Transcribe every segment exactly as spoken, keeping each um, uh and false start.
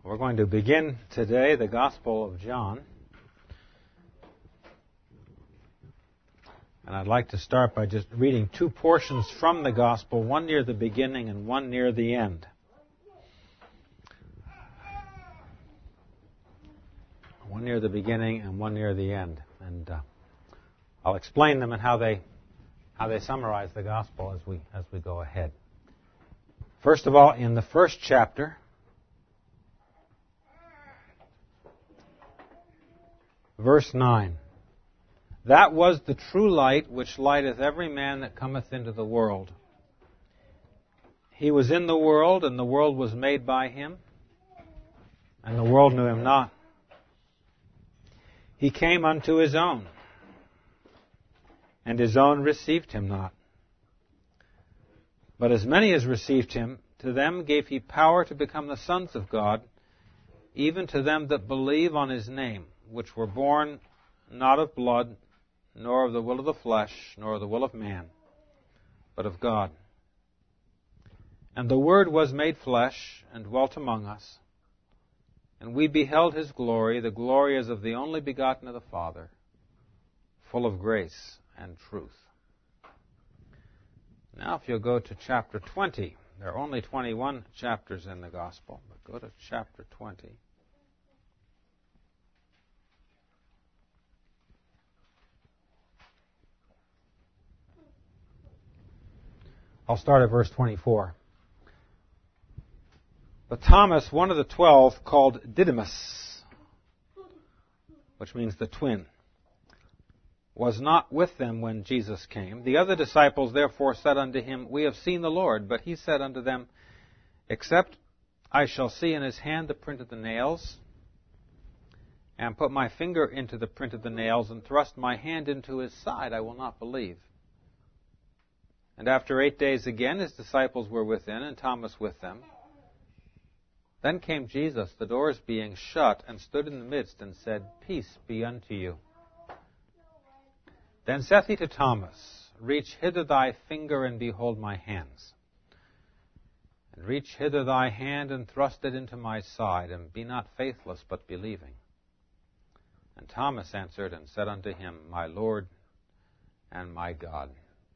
We're going to begin today the Gospel of John. And I'd like to start by just reading two portions from the Gospel, one near the beginning and one near the end. One near the beginning and one near the end. And uh, I'll explain them and how they how they summarize the Gospel as we as we go ahead. First of all, in the first chapter, verse nine, that was the true light which lighteth every man that cometh into the world. He was in the world, and the world was made by him, and the world knew him not. He came unto his own, and his own received him not. But as many as received him, to them gave he power to become the sons of God, even to them that believe on his name, which were born not of blood, nor of the will of the flesh, nor of the will of man, but of God. And the Word was made flesh, and dwelt among us. And we beheld his glory, the glory as of the only begotten of the Father, full of grace and truth. Now if you'll go to chapter twenty, there are only twenty-one chapters in the Gospel, but go to chapter twenty. I'll start at verse twenty-four. But Thomas, one of the twelve, called Didymus, which means the twin, was not with them when Jesus came. The other disciples therefore said unto him, We have seen the Lord. But he said unto them, Except I shall see in his hand the print of the nails, and put my finger into the print of the nails, and thrust my hand into his side, I will not believe. And after eight days again his disciples were within, and Thomas with them. Then came Jesus, the doors being shut, and stood in the midst, and said, Peace be unto you. Then saith he to Thomas, Reach hither thy finger, and behold my hands. And reach hither thy hand, and thrust it into my side, and be not faithless, but believing. And Thomas answered and said unto him, My Lord and my God.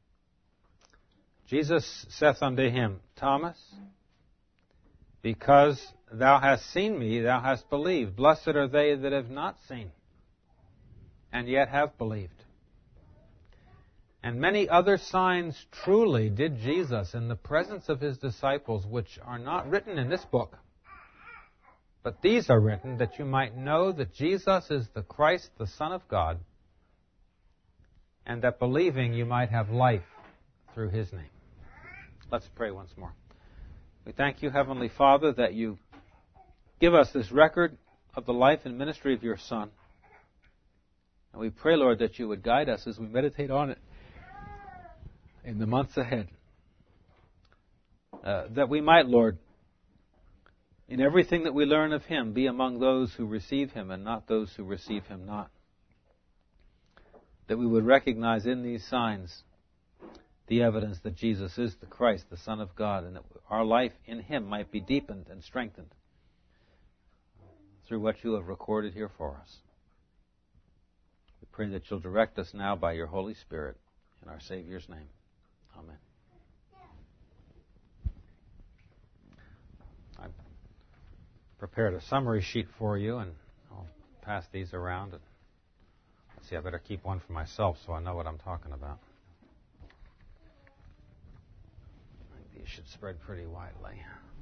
Jesus saith unto him, Thomas, because thou hast seen me, thou hast believed. Blessed are they that have not seen, and yet have believed. And many other signs truly did Jesus in the presence of his disciples, which are not written in this book. But these are written that you might know that Jesus is the Christ, the Son of God, and that believing you might have life through his name. Let's pray once more. We thank you, Heavenly Father, that you give us this record of the life and ministry of your Son. And we pray, Lord, that you would guide us as we meditate on it in the months ahead. Uh, that we might, Lord, in everything that we learn of him, be among those who receive him and not those who receive him not. That we would recognize in these signs the evidence that Jesus is the Christ, the Son of God, and that our life in him might be deepened and strengthened through what you have recorded here for us. We pray that you'll direct us now by your Holy Spirit in our Savior's name. Amen. I've prepared a summary sheet for you, and I'll pass these around. And let's see, I better keep one for myself so I know what I'm talking about. These should spread pretty widely.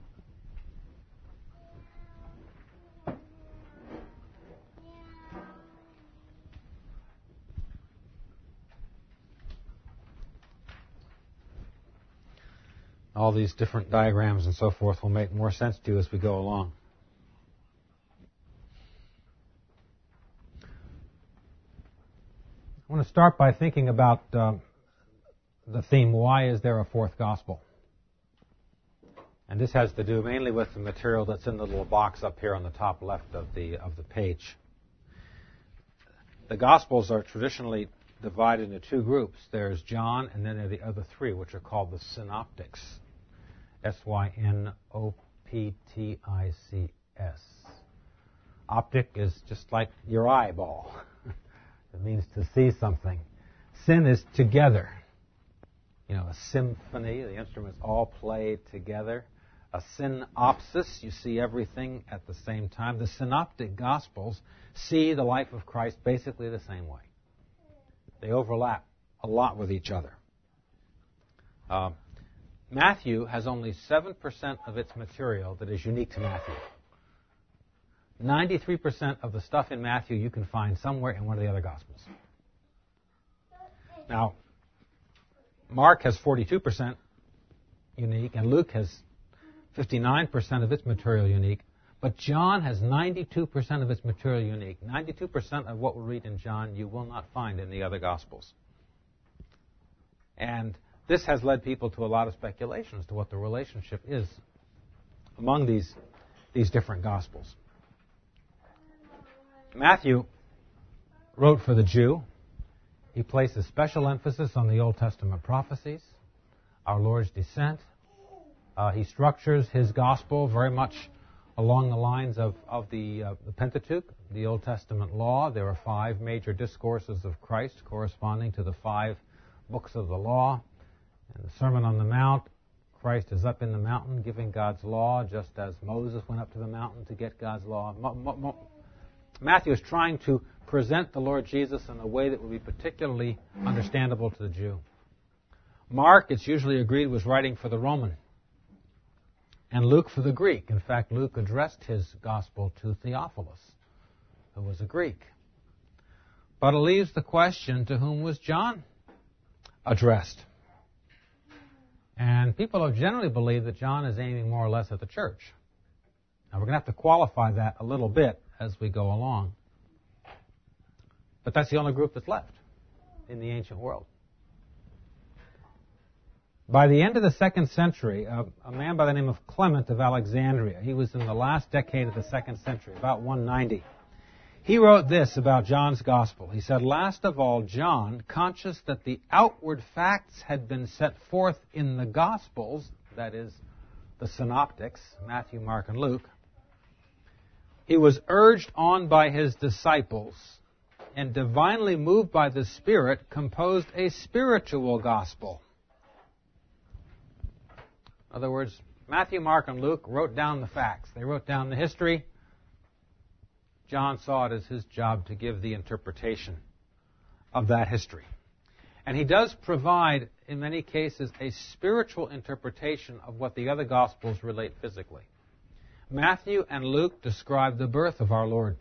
All these different diagrams and so forth will make more sense to you as we go along. I want to start by thinking about uh, the theme, why is there a fourth gospel? And this has to do mainly with the material that's in the little box up here on the top left of the of the page. The Gospels are traditionally divided into two groups. There's John, and then there are the other three, which are called the synoptics. S Y N O P T I C S. Optic is just like your eyeball. It means to see something. Syn is together. You know, a symphony, the instruments all play together. A synopsis, you see everything at the same time. The synoptic Gospels see the life of Christ basically the same way. They overlap a lot with each other. Uh, Matthew has only seven percent of its material that is unique to Matthew. ninety-three percent of the stuff in Matthew you can find somewhere in one of the other Gospels. Now, Mark has forty-two percent unique, and Luke has fifty-nine percent of its material unique, but John has ninety-two percent of its material unique. ninety-two percent of what we read in John you will not find in the other Gospels. And this has led people to a lot of speculation as to what the relationship is among these, these different Gospels. Matthew wrote for the Jew. He places special emphasis on the Old Testament prophecies, our Lord's descent. Uh, he structures his gospel very much along the lines of, of the, uh, the Pentateuch, the Old Testament law. There are five major discourses of Christ corresponding to the five books of the law. And the Sermon on the Mount, Christ is up in the mountain giving God's law, just as Moses went up to the mountain to get God's law. Mo- mo- mo- Matthew is trying to present the Lord Jesus in a way that would be particularly understandable to the Jew. Mark, it's usually agreed, was writing for the Roman, and Luke for the Greek. In fact, Luke addressed his gospel to Theophilus, who was a Greek. But it leaves the question, to whom was John addressed? And people have generally believed that John is aiming more or less at the church. Now, we're going to have to qualify that a little bit as we go along. But that's the only group that's left in the ancient world. By the end of the second century, a, a man by the name of Clement of Alexandria, he was in the last decade of the second century, about one ninety. He wrote this about John's gospel. He said, "Last of all, John, conscious that the outward facts had been set forth in the Gospels," that is, the synoptics, Matthew, Mark, and Luke, "he was urged on by his disciples, and divinely moved by the Spirit, composed a spiritual gospel." In other words, Matthew, Mark, and Luke wrote down the facts. They wrote down the history. John saw it as his job to give the interpretation of that history. And he does provide, in many cases, a spiritual interpretation of what the other Gospels relate physically. Matthew and Luke describe the birth of our Lord.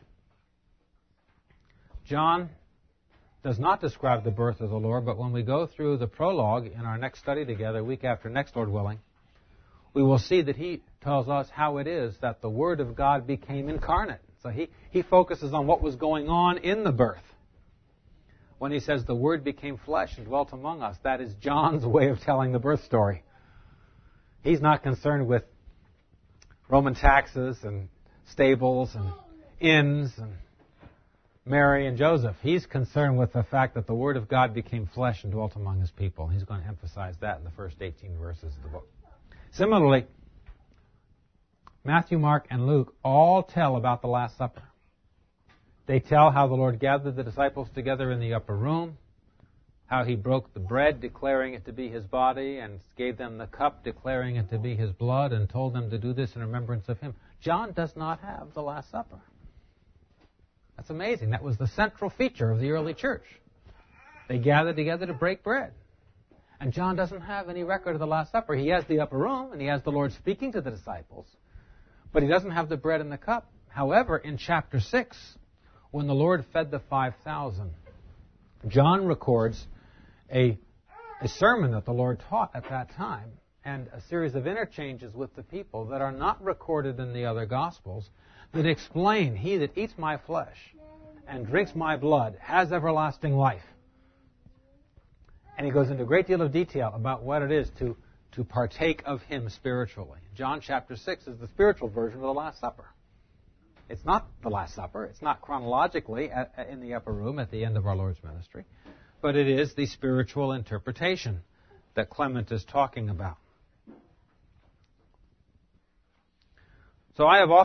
John does not describe the birth of the Lord, but when we go through the prologue in our next study together, week after next, Lord willing, we will see that he tells us how it is that the Word of God became incarnate. So he, he focuses on what was going on in the birth. When he says the Word became flesh and dwelt among us, that is John's way of telling the birth story. He's not concerned with Roman taxes and stables and inns and Mary and Joseph. He's concerned with the fact that the Word of God became flesh and dwelt among His people. He's going to emphasize that in the first eighteen verses of the book. Similarly, Matthew, Mark, and Luke all tell about the Last Supper. They tell how the Lord gathered the disciples together in the upper room, how He broke the bread, declaring it to be His body, and gave them the cup, declaring it to be His blood, and told them to do this in remembrance of Him. John does not have the Last Supper. That's amazing. That was the central feature of the early church. They gathered together to break bread. And John doesn't have any record of the Last Supper. He has the upper room, and he has the Lord speaking to the disciples, but he doesn't have the bread and the cup. However, in chapter six, when the Lord fed the five thousand, John records a, a sermon that the Lord taught at that time and a series of interchanges with the people that are not recorded in the other Gospels that explain, "He that eats my flesh and drinks my blood has everlasting life." And he goes into a great deal of detail about what it is to, to partake of Him spiritually. John chapter six is the spiritual version of the Last Supper. It's not the Last Supper. It's not chronologically at, in the upper room at the end of our Lord's ministry. But it is the spiritual interpretation that Clement is talking about. So I have often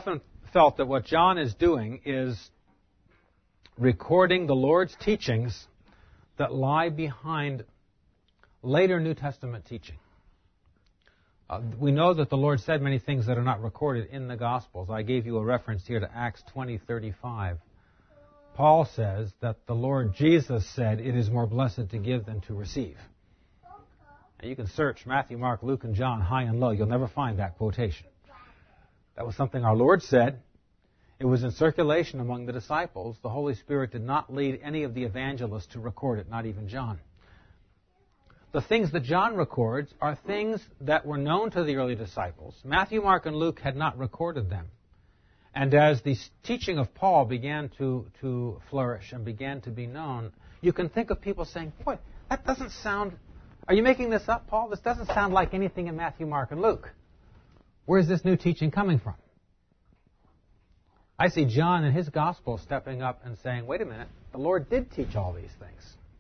felt that what John is doing is recording the Lord's teachings that lie behind later New Testament teaching. Uh, we know that the Lord said many things that are not recorded in the Gospels. I gave you a reference here to Acts twenty thirty-five. Paul says that the Lord Jesus said, "It is more blessed to give than to receive." Now you can search Matthew, Mark, Luke, and John high and low. You'll never find that quotation. That was something our Lord said. It was in circulation among the disciples. The Holy Spirit did not lead any of the evangelists to record it, not even John. The things that John records are things that were known to the early disciples. Matthew, Mark, and Luke had not recorded them. And as the teaching of Paul began to, to flourish and began to be known, you can think of people saying, boy, that doesn't sound... Are you making this up, Paul? This doesn't sound like anything in Matthew, Mark, and Luke. Where's this new teaching coming from? I see John in his gospel stepping up and saying, wait a minute, the Lord did teach all these things.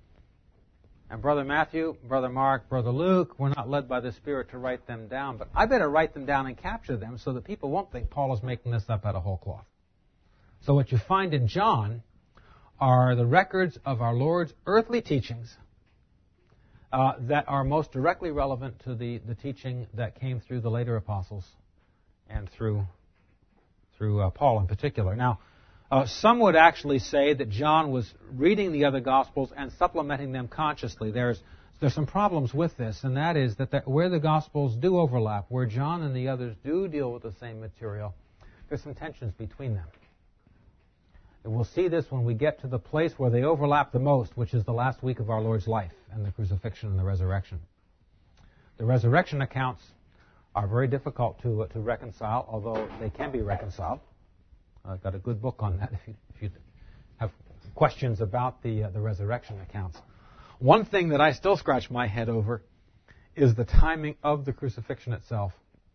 And Brother Matthew, Brother Mark, Brother Luke were not led by the Spirit to write them down, but I better write them down and capture them so that people won't think Paul is making this up out of whole cloth. So what you find in John are the records of our Lord's earthly teachings uh, that are most directly relevant to the, the teaching that came through the later apostles and through, through uh, Paul in particular. Now, Uh, some would actually say that John was reading the other Gospels and supplementing them consciously. There's there's some problems with this, and that is that the, where the Gospels do overlap, where John and the others do deal with the same material, there's some tensions between them. And we'll see this when we get to the place where they overlap the most, which is the last week of our Lord's life and the crucifixion and the resurrection. The resurrection accounts are very difficult to uh, to reconcile, although they can be reconciled. I've got a good book on that if you, if you have questions about the uh, the resurrection accounts. One thing that I still scratch my head over is the timing of the crucifixion itself.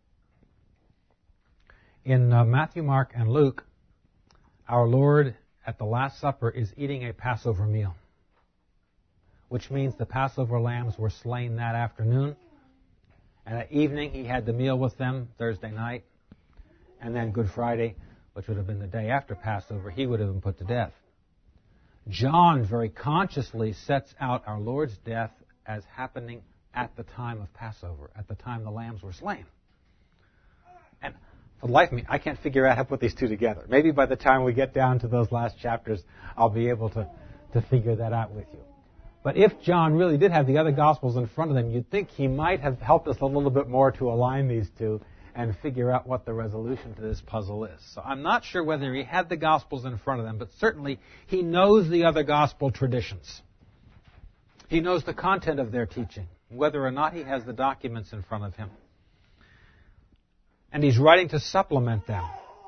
In uh, Matthew, Mark, and Luke, our Lord at the Last Supper is eating a Passover meal, which means the Passover lambs were slain that afternoon, and at evening he had the meal with them Thursday night, and then Good Friday, which would have been the day after Passover, he would have been put to death. John very consciously sets out our Lord's death as happening at the time of Passover, at the time the lambs were slain. And for the life of me, I can't figure out how to put these two together. Maybe by the time we get down to those last chapters, I'll be able to, to figure that out with you. But if John really did have the other Gospels in front of him, you'd think he might have helped us a little bit more to align these two and figure out what the resolution to this puzzle is. So I'm not sure whether he had the Gospels in front of them, but certainly he knows the other Gospel traditions. He knows the content of their teaching, whether or not he has the documents in front of him. And he's writing to supplement them.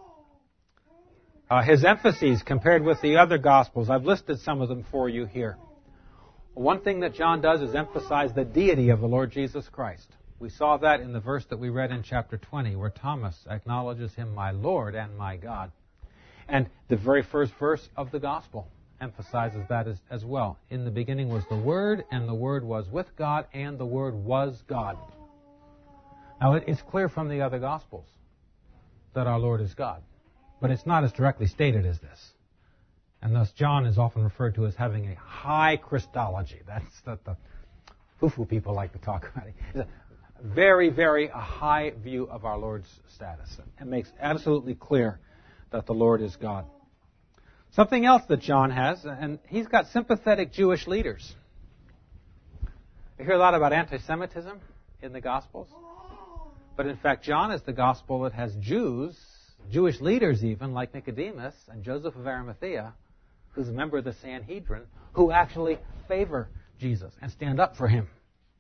Uh, his emphases compared with the other Gospels, I've listed some of them for you here. One thing that John does is emphasize the deity of the Lord Jesus Christ. We saw that in the verse that we read in chapter twenty, where Thomas acknowledges him, my Lord and my God. And the very first verse of the Gospel emphasizes that as, as well. In the beginning was the Word, and the Word was with God, and the Word was God. Now, it, it's clear from the other Gospels that our Lord is God. But it's not as directly stated as this. And thus, John is often referred to as having a high Christology. That's what the foo-foo people like to talk about. It's a very, very a high view of our Lord's status. It makes absolutely clear that the Lord is God. Something else that John has, and he's got sympathetic Jewish leaders. You hear a lot about anti-Semitism in the Gospels. But in fact, John is the Gospel that has Jews, Jewish leaders even, like Nicodemus and Joseph of Arimathea, who's a member of the Sanhedrin, who actually favor Jesus and stand up for him.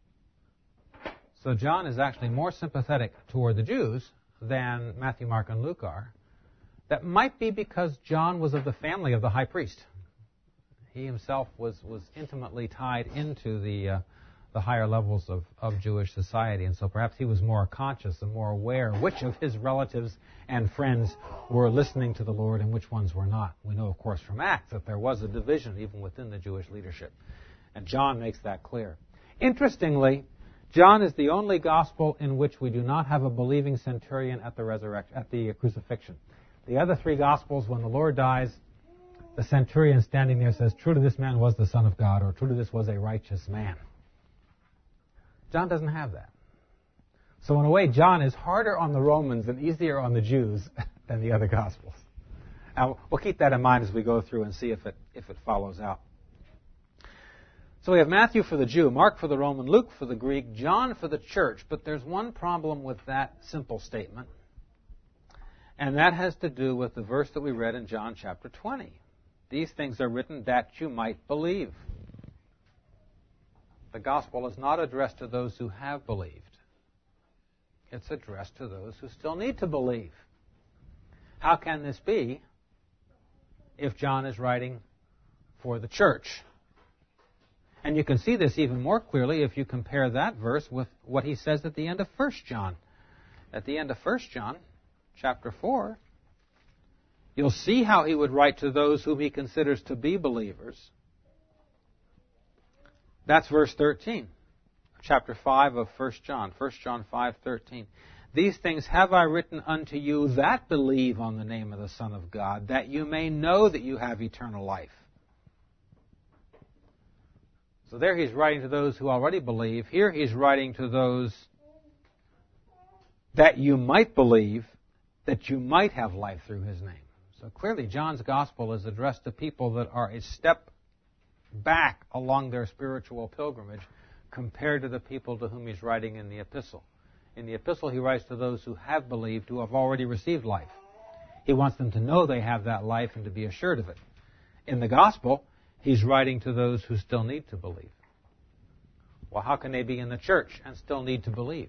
So John is actually more sympathetic toward the Jews than Matthew, Mark, and Luke are. That might be because John was of the family of the high priest. He himself was, was intimately tied into the uh, the higher levels of, of Jewish society, and so perhaps he was more conscious and more aware which of his relatives and friends were listening to the Lord and which ones were not. We know, of course, from Acts that there was a division even within the Jewish leadership, and John makes that clear. Interestingly, John is the only gospel in which we do not have a believing centurion at the resurrection, at the crucifixion. The other three Gospels, when the Lord dies, the centurion standing there says, "Truly this man was the Son of God," or "Truly this was a righteous man." John doesn't have that. So in a way, John is harder on the Romans and easier on the Jews than the other Gospels. Now, we'll keep that in mind as we go through and see if it, if it follows out. So we have Matthew for the Jew, Mark for the Roman, Luke for the Greek, John for the church. But there's one problem with that simple statement, and that has to do with the verse that we read in John chapter twenty. These things are written that you might believe. The gospel is not addressed to those who have believed. It's addressed to those who still need to believe. How can this be if John is writing for the church? And you can see this even more clearly if you compare that verse with what he says at the end of First John. At the end of First John, chapter four, you'll see how he would write to those whom he considers to be believers. That's verse thirteen, chapter five of First John, First John five thirteen. These things have I written unto you that believe on the name of the Son of God, that you may know that you have eternal life. So there he's writing to those who already believe. Here he's writing to those that you might believe, that you might have life through his name. So clearly John's gospel is addressed to people that are a step back along their spiritual pilgrimage compared to the people to whom he's writing in the epistle. In the epistle, he writes to those who have believed, who have already received life. He wants them to know they have that life and to be assured of it. In the gospel, he's writing to those who still need to believe. Well, how can they be in the church and still need to believe?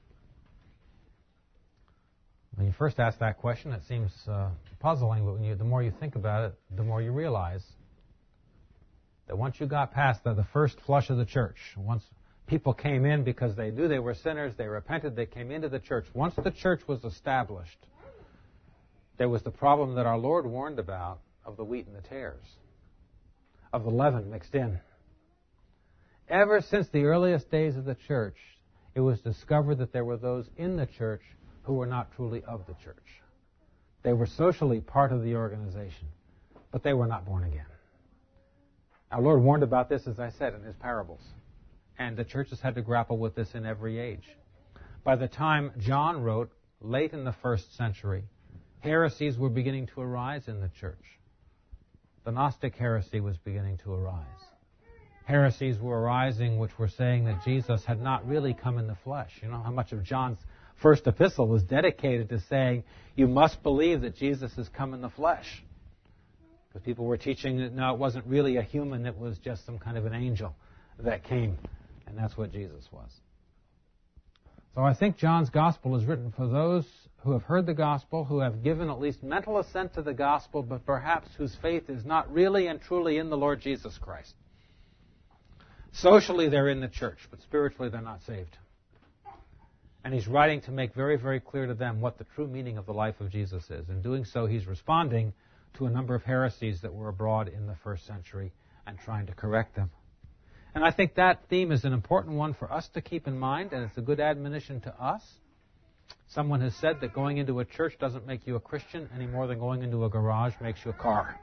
When you first ask that question, it seems uh, puzzling, but when you, the more you think about it, the more you realize that once you got past the, the first flush of the church, once people came in because they knew they were sinners, they repented, they came into the church. Once the church was established, there was the problem that our Lord warned about of the wheat and the tares, of the leaven mixed in. Ever since the earliest days of the church, it was discovered that there were those in the church who were not truly of the church. They were socially part of the organization, but they were not born again. Our Lord warned about this, as I said, in his parables. And the churches had to grapple with this in every age. By the time John wrote, late in the first century, heresies were beginning to arise in the church. The Gnostic heresy was beginning to arise. Heresies were arising which were saying that Jesus had not really come in the flesh. You know how much of John's first epistle was dedicated to saying, you must believe that Jesus has come in the flesh. Because people were teaching that, no, it wasn't really a human, it was just some kind of an angel that came. And that's what Jesus was. So I think John's gospel is written for those who have heard the gospel, who have given at least mental assent to the gospel, but perhaps whose faith is not really and truly in the Lord Jesus Christ. Socially, they're in the church, but spiritually, they're not saved. And he's writing to make very, very clear to them what the true meaning of the life of Jesus is. In doing so, he's responding to a number of heresies that were abroad in the first century and trying to correct them. And I think that theme is an important one for us to keep in mind, and it's a good admonition to us. Someone has said that going into a church doesn't make you a Christian any more than going into a garage makes you a car.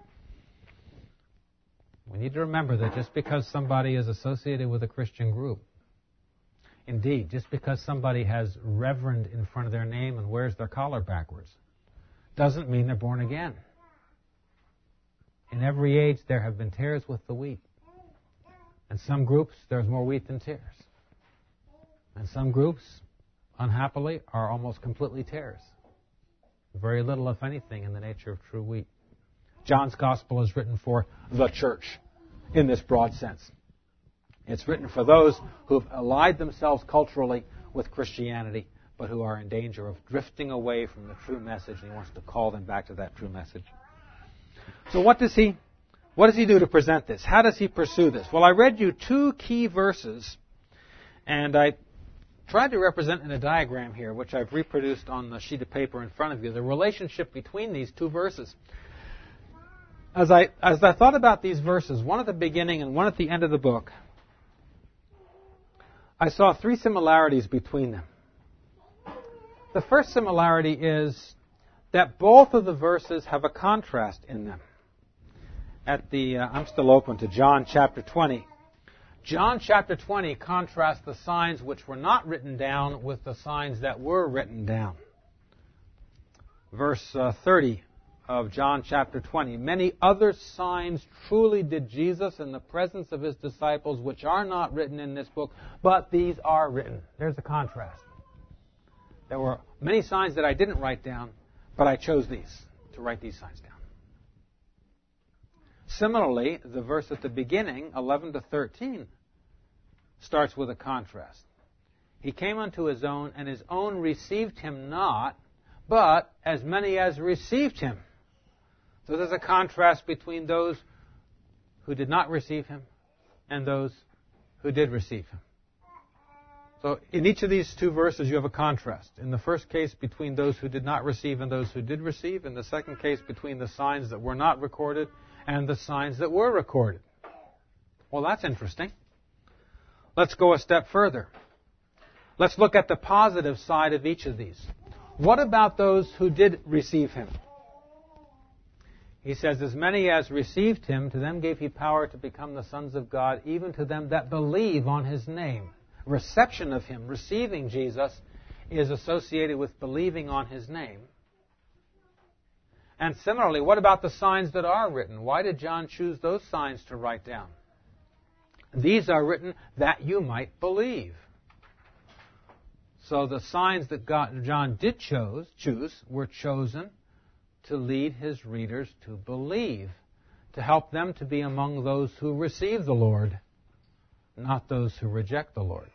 We need to remember that just because somebody is associated with a Christian group, indeed, just because somebody has reverend in front of their name and wears their collar backwards, doesn't mean they're born again. In every age, there have been tares with the wheat. In some groups, there's more wheat than tares. And some groups, unhappily, are almost completely tares. Very little, if anything, in the nature of true wheat. John's gospel is written for the church in this broad sense. It's written for those who have allied themselves culturally with Christianity, but who are in danger of drifting away from the true message, and he wants to call them back to that true message. So what does he What does he do to present this? How does he pursue this? Well, I read you two key verses, and I tried to represent in a diagram here, which I've reproduced on the sheet of paper in front of you, the relationship between these two verses. As I, as I thought about these verses, one at the beginning and one at the end of the book, I saw three similarities between them. The first similarity is that both of the verses have a contrast in them. At the, uh, I'm still open to John chapter twenty. John chapter twenty contrasts the signs which were not written down with the signs that were written down. Verse uh, thirty of John chapter twenty. Many other signs truly did Jesus in the presence of his disciples, which are not written in this book, but these are written. There's the contrast. There were many signs that I didn't write down, but I chose these, to write these signs down. Similarly, the verse at the beginning, eleven to thirteen, starts with a contrast. He came unto his own, and his own received him not, but as many as received him. So there's a contrast between those who did not receive him and those who did receive him. So in each of these two verses, you have a contrast. In the first case, between those who did not receive and those who did receive. In the second case, between the signs that were not recorded and the signs that were recorded. Well, that's interesting. Let's go a step further. Let's look at the positive side of each of these. What about those who did receive him? He says, as many as received him, to them gave he power to become the sons of God, even to them that believe on his name. Reception of him, receiving Jesus, is associated with believing on his name. And similarly, what about the signs that are written? Why did John choose those signs to write down? These are written that you might believe. So the signs that God, John did chose, choose were chosen to lead his readers to believe, to help them to be among those who receive the Lord, not those who reject the Lord.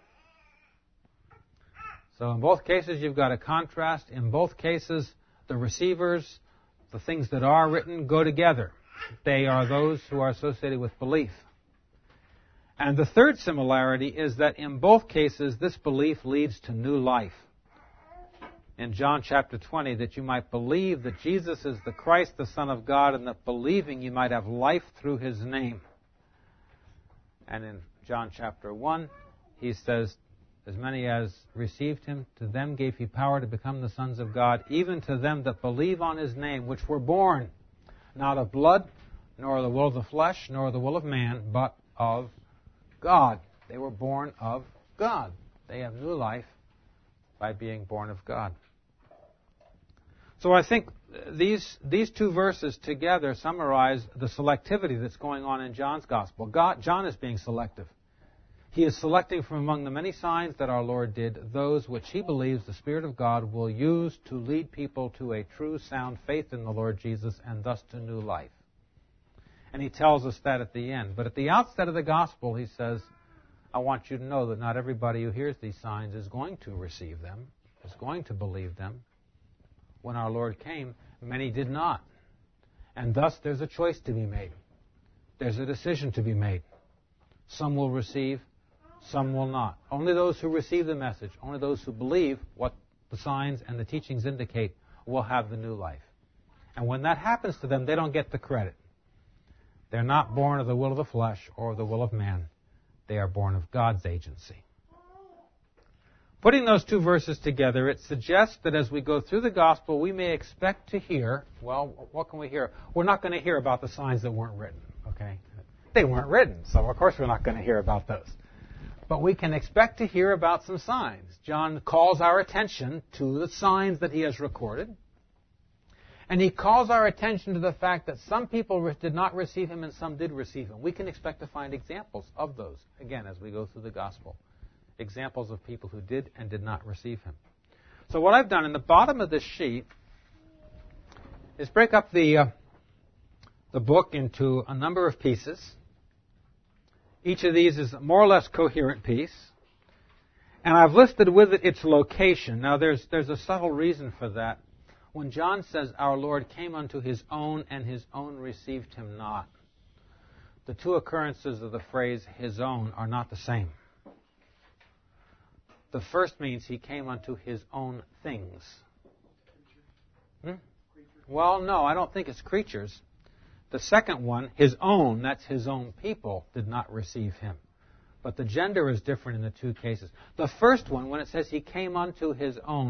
So in both cases, you've got a contrast. In both cases, the receivers, the things that are written, go together. They are those who are associated with belief. And the third similarity is that in both cases, this belief leads to new life. In John chapter twenty, that you might believe that Jesus is the Christ, the Son of God, and that believing you might have life through his name. And in John chapter one, he says, as many as received him, to them gave he power to become the sons of God, even to them that believe on his name, which were born not of blood, nor the will of the flesh, nor the will of man, but of God. They were born of God. They have new life by being born of God. So I think these these two verses together summarize the selectivity that's going on in John's gospel. God, John is being selective. He is selecting from among the many signs that our Lord did those which he believes the Spirit of God will use to lead people to a true, sound faith in the Lord Jesus and thus to new life. And he tells us that at the end. But at the outset of the gospel, he says, I want you to know that not everybody who hears these signs is going to receive them, is going to believe them. When our Lord came, many did not. And thus there's a choice to be made. There's a decision to be made. Some will receive, some will not. Only those who receive the message, only those who believe what the signs and the teachings indicate will have the new life. And when that happens to them, they don't get the credit. They're not born of the will of the flesh or of the will of man. They are born of God's agency. Putting those two verses together, it suggests that as we go through the gospel, we may expect to hear, well, what can we hear? We're not going to hear about the signs that weren't written, okay? They weren't written, so of course we're not going to hear about those. But we can expect to hear about some signs. John calls our attention to the signs that he has recorded. And he calls our attention to the fact that some people did not receive him and some did receive him. We can expect to find examples of those, again, as we go through the gospel. Examples of people who did and did not receive him. So what I've done in the bottom of this sheet is break up the, uh, the book into a number of pieces. Each of these is a more or less coherent piece. And I've listed with it its location. Now there's, there's a subtle reason for that. When John says, our Lord came unto his own, and his own received him not, the two occurrences of the phrase his own are not the same. The first means he came unto his own things. Hmm? Well, no, I don't think it's creatures. The second one, his own, that's his own people, did not receive him. But the gender is different in the two cases. The first one, when it says he came unto his own,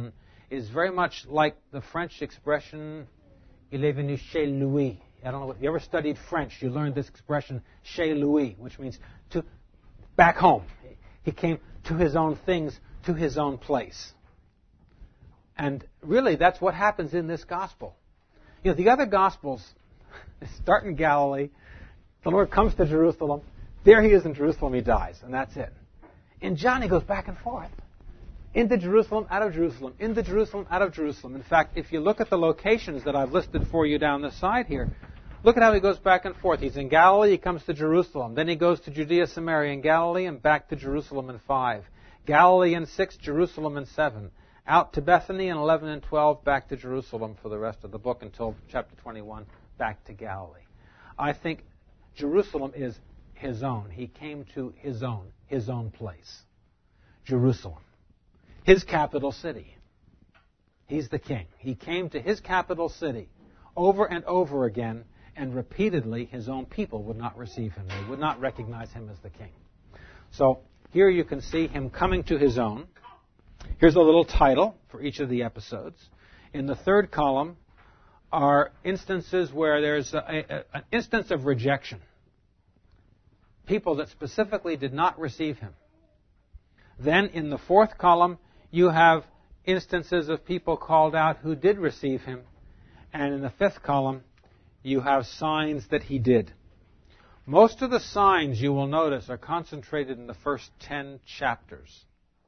is very much like the French expression, il est venu chez lui. I don't know, if you ever studied French, you learned this expression, chez lui, which means to back home. He came to his own things, to his own place. And really, that's what happens in this gospel. You know, the other gospels start in Galilee. The Lord comes to Jerusalem. There he is in Jerusalem. He dies, and that's it. In John, he goes back and forth. Into Jerusalem, out of Jerusalem. Into Jerusalem, out of Jerusalem. In fact, if you look at the locations that I've listed for you down the side here, look at how he goes back and forth. He's in Galilee, he comes to Jerusalem. Then he goes to Judea, Samaria, and Galilee, and back to Jerusalem in five. Galilee in six, Jerusalem in seven. Out to Bethany in eleven and twelve, back to Jerusalem for the rest of the book until chapter twenty-one, back to Galilee. I think Jerusalem is his own. He came to his own, his own place. Jerusalem. His capital city. He's the king. He came to his capital city over and over again, and repeatedly his own people would not receive him. They would not recognize him as the king. So here you can see him coming to his own. Here's a little title for each of the episodes. In the third column are instances where there's a, a, an instance of rejection. People that specifically did not receive him. Then in the fourth column, you have instances of people called out who did receive him. And in the fifth column, you have signs that he did. Most of the signs, you will notice, are concentrated in the first ten chapters.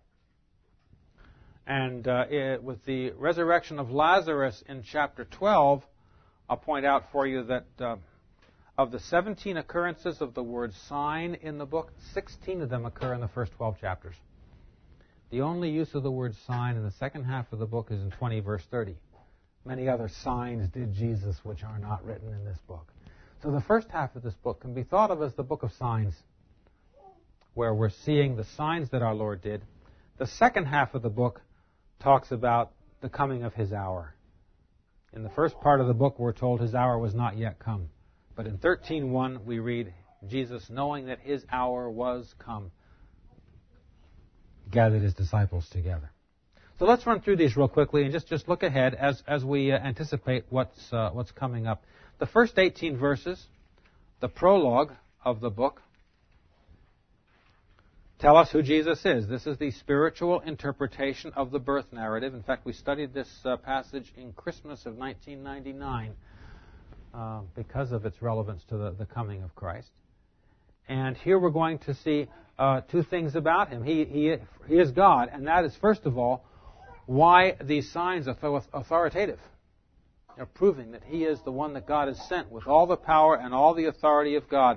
And uh, it, with the resurrection of Lazarus in chapter twelve, I'll point out for you that uh, of the seventeen occurrences of the word sign in the book, sixteen of them occur in the first twelve chapters. The only use of the word sign in the second half of the book is in twenty, verse thirty. Many other signs did Jesus which are not written in this book. So the first half of this book can be thought of as the book of signs, where we're seeing the signs that our Lord did. The second half of the book talks about the coming of his hour. In the first part of the book, we're told his hour was not yet come. But in thirteen one, we read, Jesus, knowing that his hour was come, gathered his disciples together. So let's run through these real quickly and just, just look ahead as, as we uh, anticipate what's, uh, what's coming up. The first eighteen verses, the prologue of the book, tell us who Jesus is. This is the spiritual interpretation of the birth narrative. In fact, we studied this uh, passage in Christmas of nineteen ninety-nine uh, because of its relevance to the, the coming of Christ. And here we're going to see uh, two things about him. He, he, he is God, and that is, first of all, why these signs are authoritative. They're proving that he is the one that God has sent with all the power and all the authority of God.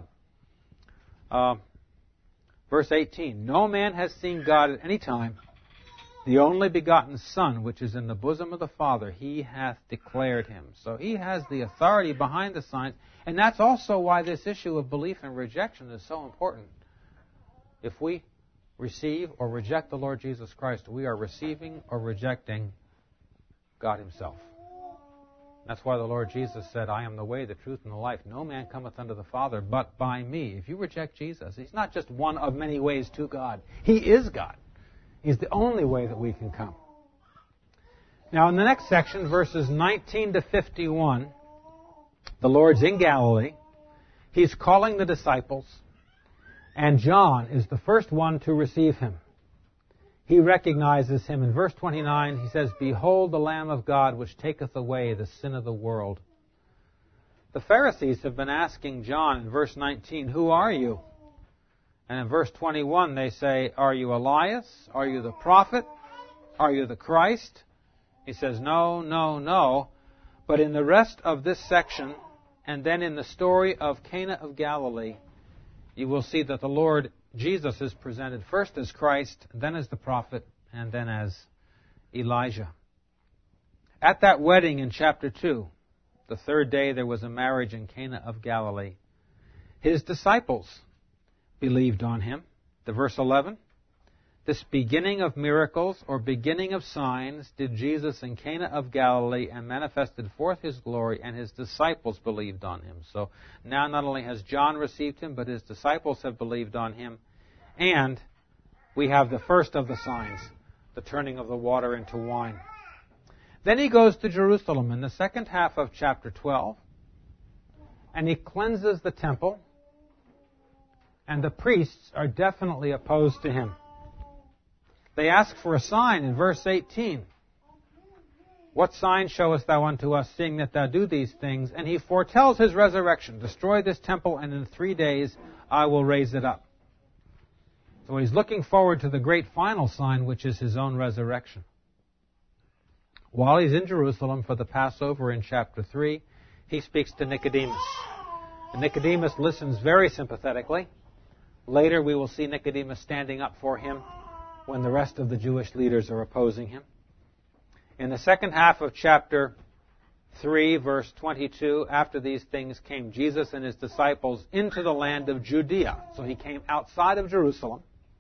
Uh, verse eighteen, no man has seen God at any time. The only begotten Son, which is in the bosom of the Father, he hath declared him. So he has the authority behind the signs. And that's also why this issue of belief and rejection is so important. If we receive or reject the Lord Jesus Christ, we are receiving or rejecting God himself. That's why the Lord Jesus said, I am the way, the truth, and the life. No man cometh unto the Father but by me. If you reject Jesus, he's not just one of many ways to God. He is God. He's the only way that we can come. Now, in the next section, verses nineteen to fifty-one, the Lord's in Galilee. He's calling the disciples, and John is the first one to receive him. He recognizes him. In verse twenty-nine, he says, Behold the Lamb of God, which taketh away the sin of the world. The Pharisees have been asking John in verse nineteen, Who are you? And in verse twenty-one, they say, Are you Elias? Are you the prophet? Are you the Christ? He says, No, no, no. But in the rest of this section, and then in the story of Cana of Galilee, you will see that the Lord Jesus is presented first as Christ, then as the prophet, and then as Elijah. At that wedding in chapter two, the third day there was a marriage in Cana of Galilee. His disciples believed on him. The verse eleven, this beginning of miracles or beginning of signs did Jesus in Cana of Galilee and manifested forth his glory, and his disciples believed on him. So now not only has John received him, but his disciples have believed on him. And we have the first of the signs, the turning of the water into wine. Then he goes to Jerusalem in the second half of chapter twelve, and he cleanses the temple, and the priests are definitely opposed to him. They ask for a sign in verse eighteen. What sign showest thou unto us, seeing that thou do these things? And he foretells his resurrection. Destroy this temple, and in three days I will raise it up. So he's looking forward to the great final sign, which is his own resurrection. While he's in Jerusalem for the Passover in chapter three, he speaks to Nicodemus. And Nicodemus listens very sympathetically. Later we will see Nicodemus standing up for him when the rest of the Jewish leaders are opposing him. In the second half of chapter three, verse twenty-two, after these things came Jesus and his disciples into the land of Judea. So he came outside of Jerusalem.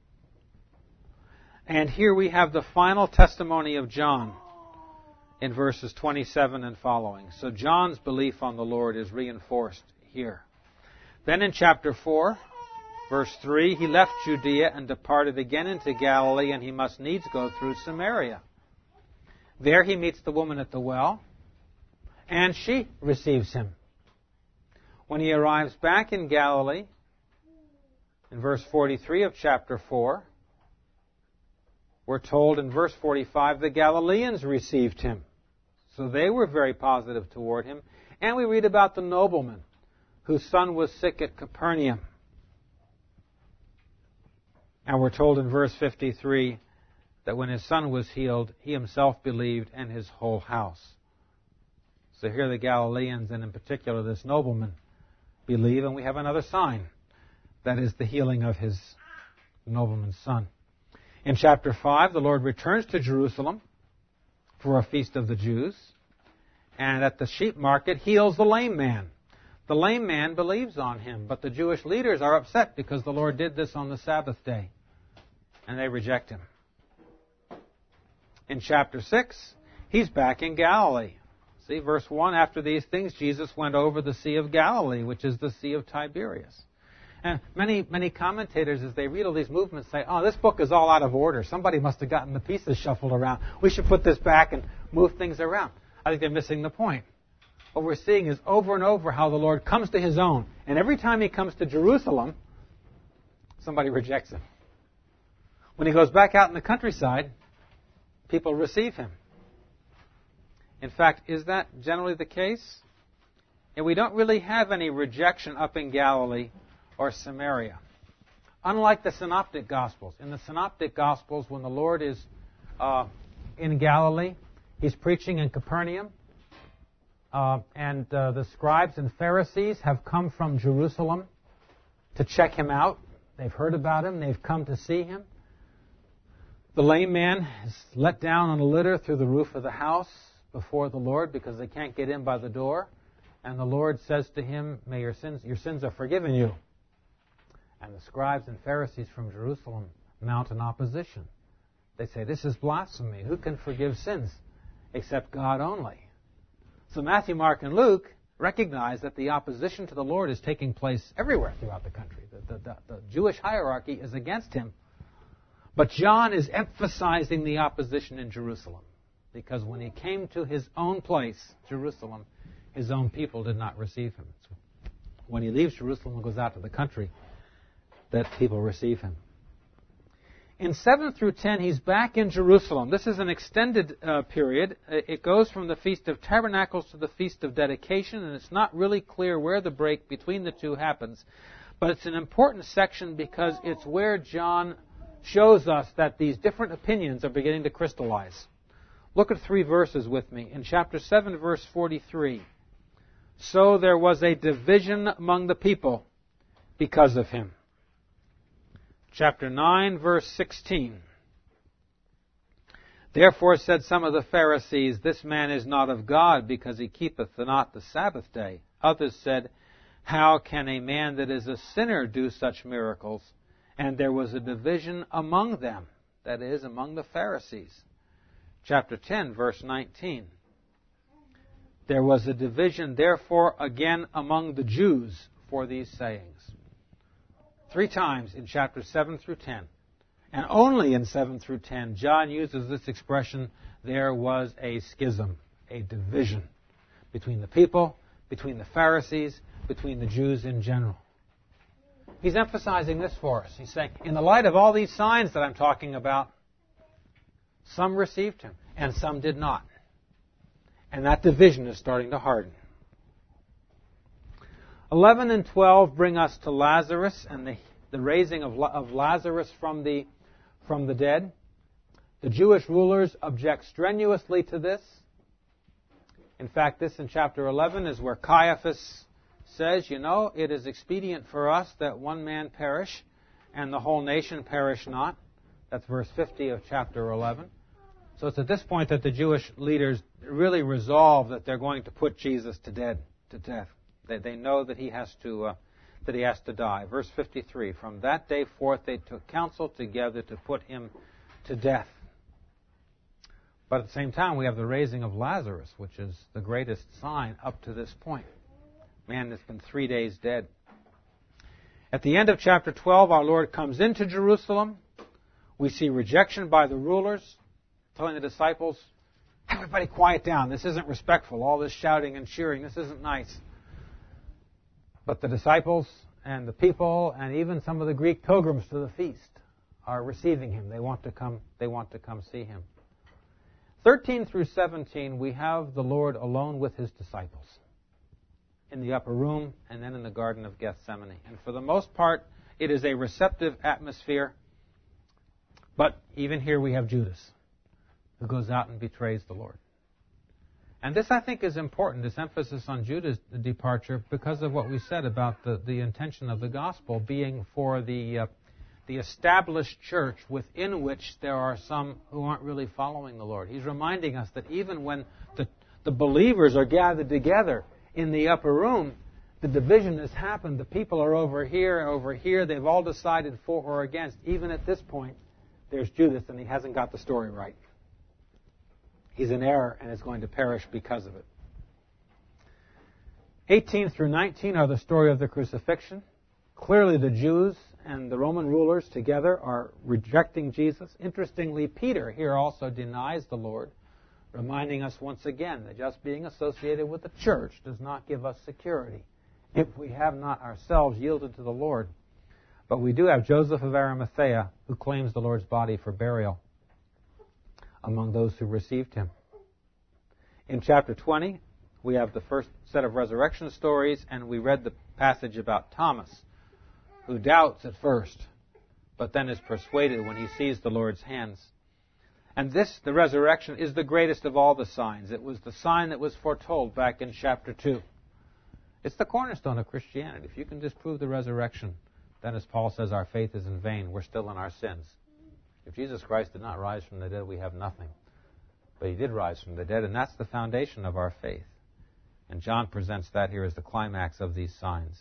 And here we have the final testimony of John in verses twenty-seven and following. So John's belief on the Lord is reinforced here. Then in chapter four, verse three, he left Judea and departed again into Galilee, and he must needs go through Samaria. There he meets the woman at the well, and she receives him. When he arrives back in Galilee, in verse forty-three of chapter four, we're told in verse forty-five, the Galileans received him. So they were very positive toward him. And we read about the nobleman whose son was sick at Capernaum. And we're told in verse fifty-three that when his son was healed, he himself believed and his whole house. So here the Galileans, and in particular this nobleman, believe, and we have another sign. That is the healing of his nobleman's son. In chapter five, the Lord returns to Jerusalem for a feast of the Jews, and at the sheep market heals the lame man. The lame man believes on him, but the Jewish leaders are upset because the Lord did this on the Sabbath day, and they reject him. In chapter six, he's back in Galilee. See, verse one, after these things, Jesus went over the Sea of Galilee, which is the Sea of Tiberias. And many, many commentators, as they read all these movements, say, oh, this book is all out of order. Somebody must have gotten the pieces shuffled around. We should put this back and move things around. I think they're missing the point. What we're seeing is over and over how the Lord comes to his own. And every time he comes to Jerusalem, somebody rejects him. When he goes back out in the countryside, people receive him. In fact, is that generally the case? And we don't really have any rejection up in Galilee or Samaria. Unlike the Synoptic Gospels. In the Synoptic Gospels, when the Lord is uh, in Galilee, he's preaching in Capernaum, uh, and uh, the scribes and Pharisees have come from Jerusalem to check him out. They've heard about him. They've come to see him. The lame man is let down on a litter through the roof of the house before the Lord because they can't get in by the door. And the Lord says to him, "May your sins, your sins are forgiven you." And the scribes and Pharisees from Jerusalem mount an opposition. They say, "This is blasphemy. Who can forgive sins except God only?" So Matthew, Mark, and Luke recognize that the opposition to the Lord is taking place everywhere throughout the country. The, the, the, the Jewish hierarchy is against him. But John is emphasizing the opposition in Jerusalem, because when he came to his own place, Jerusalem, his own people did not receive him. So when he leaves Jerusalem and goes out to the country, that people receive him. In seven through ten, he's back in Jerusalem. This is an extended uh, period. It goes from the Feast of Tabernacles to the Feast of Dedication, and it's not really clear where the break between the two happens. But it's an important section because it's where John shows us that these different opinions are beginning to crystallize. Look at three verses with me. In chapter seven, verse forty-three. So there was a division among the people because of him. Chapter nine, verse sixteen. Therefore said some of the Pharisees, This man is not of God, because he keepeth not the Sabbath day. Others said, How can a man that is a sinner do such miracles? And there was a division among them, that is, among the Pharisees. Chapter ten, verse nineteen. There was a division, therefore, again among the Jews for these sayings. Three times in chapters seven through ten, and only in seven through ten, John uses this expression, there was a schism, a division between the people, between the Pharisees, between the Jews in general. He's emphasizing this for us. He's saying, in the light of all these signs that I'm talking about, some received him and some did not. And that division is starting to harden. eleven and twelve bring us to Lazarus and the, the raising of, of Lazarus from the, from the dead. The Jewish rulers object strenuously to this. In fact, this in chapter eleven is where Caiaphas says, you know, it is expedient for us that one man perish and the whole nation perish not. That's verse fifty of chapter eleven. So it's at this point that the Jewish leaders really resolve that they're going to put Jesus to dead, to death. They, they know that he has to uh, that he has to die. Verse fifty-three, from that day forth they took counsel together to put him to death. But at the same time, we have the raising of Lazarus, which is the greatest sign up to this point. Man that's been three days dead. At the end of chapter twelve, our Lord comes into Jerusalem. We see rejection by the rulers, telling the disciples, everybody quiet down. This isn't respectful. All this shouting and cheering, this isn't nice. But the disciples and the people and even some of the Greek pilgrims to the feast are receiving him. They want to come, they want to come see him. thirteen through seventeen, we have the Lord alone with his disciples in the upper room and then in the Garden of Gethsemane. And for the most part, it is a receptive atmosphere. But even here we have Judas, who goes out and betrays the Lord. And this, I think, is important, this emphasis on Judas' departure, because of what we said about the, the intention of the gospel being for the uh, the established church within which there are some who aren't really following the Lord. He's reminding us that even when the, the believers are gathered together in the upper room, the division has happened. The people are over here and over here. They've all decided for or against. Even at this point, there's Judas, and he hasn't got the story right. He's in error and is going to perish because of it. eighteen through nineteen are the story of the crucifixion. Clearly the Jews and the Roman rulers together are rejecting Jesus. Interestingly, Peter here also denies the Lord, reminding us once again that just being associated with the church does not give us security if we have not ourselves yielded to the Lord. But we do have Joseph of Arimathea, who claims the Lord's body for burial among those who received him. In chapter twenty, we have the first set of resurrection stories, and we read the passage about Thomas, who doubts at first, but then is persuaded when he sees the Lord's hands. And this, the resurrection, is the greatest of all the signs. It was the sign that was foretold back in chapter two. It's the cornerstone of Christianity. If you can disprove the resurrection, then as Paul says, our faith is in vain. We're still in our sins. If Jesus Christ did not rise from the dead, we have nothing. But he did rise from the dead, and that's the foundation of our faith. And John presents that here as the climax of these signs.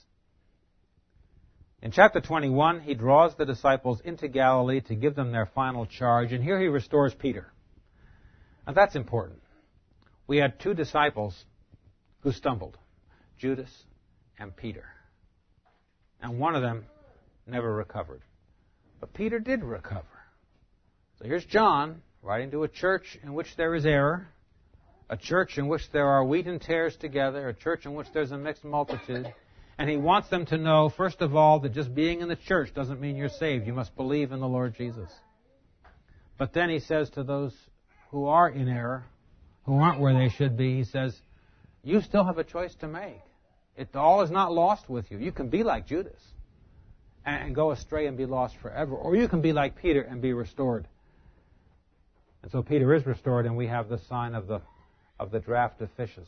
In chapter twenty-one, he draws the disciples into Galilee to give them their final charge, and here he restores Peter. Now that's important. We had two disciples who stumbled, Judas and Peter. And one of them never recovered. But Peter did recover. So here's John writing to a church in which there is error, a church in which there are wheat and tares together, a church in which there's a mixed multitude. And he wants them to know, first of all, that just being in the church doesn't mean you're saved. You must believe in the Lord Jesus. But then he says to those who are in error, who aren't where they should be, he says, you still have a choice to make. It all is not lost with you. You can be like Judas and go astray and be lost forever. Or you can be like Peter and be restored. And so Peter is restored, and we have the sign of the of the draft of fishes.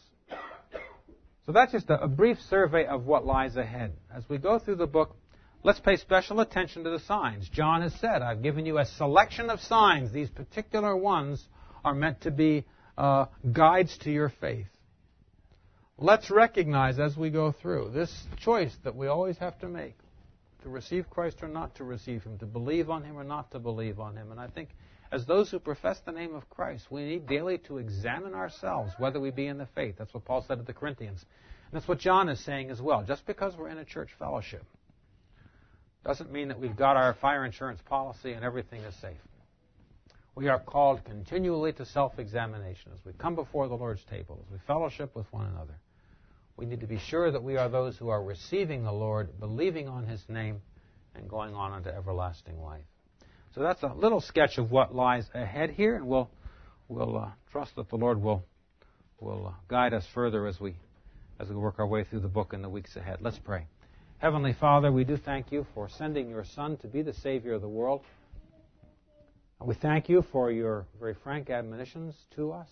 So that's just a, a brief survey of what lies ahead. As we go through the book, let's pay special attention to the signs. John has said, I've given you a selection of signs. These particular ones are meant to be uh, guides to your faith. Let's recognize as we go through this choice that we always have to make, to receive Christ or not to receive him, to believe on him or not to believe on him. And I think as those who profess the name of Christ, we need daily to examine ourselves whether we be in the faith. That's what Paul said to the Corinthians. And that's what John is saying as well. Just because we're in a church fellowship doesn't mean that we've got our fire insurance policy and everything is safe. We are called continually to self-examination as we come before the Lord's table, as we fellowship with one another. We need to be sure that we are those who are receiving the Lord, believing on His name, and going on into everlasting life. So that's a little sketch of what lies ahead here, and we'll we'll uh, trust that the Lord will will uh, guide us further as we as we work our way through the book in the weeks ahead. Let's pray. Heavenly Father, we do thank You for sending Your Son to be the Savior of the world. And we thank You for Your very frank admonitions to us.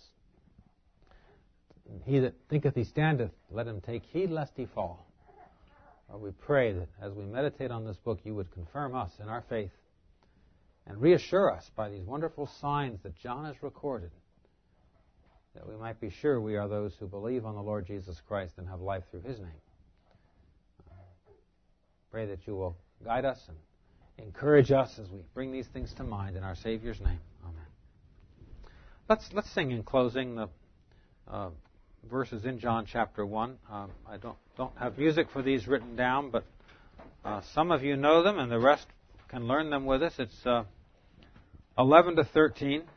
He that thinketh he standeth, let him take heed lest he fall. Lord, we pray that as we meditate on this book, You would confirm us in our faith and reassure us by these wonderful signs that John has recorded, that we might be sure we are those who believe on the Lord Jesus Christ and have life through His name. Pray that You will guide us and encourage us as we bring these things to mind in our Savior's name. Amen. Let's let's sing in closing the uh, verses in John chapter one. Uh, I don't don't have music for these written down, but uh, some of you know them, and the rest can learn them with us. It's uh, eleven to thirteen.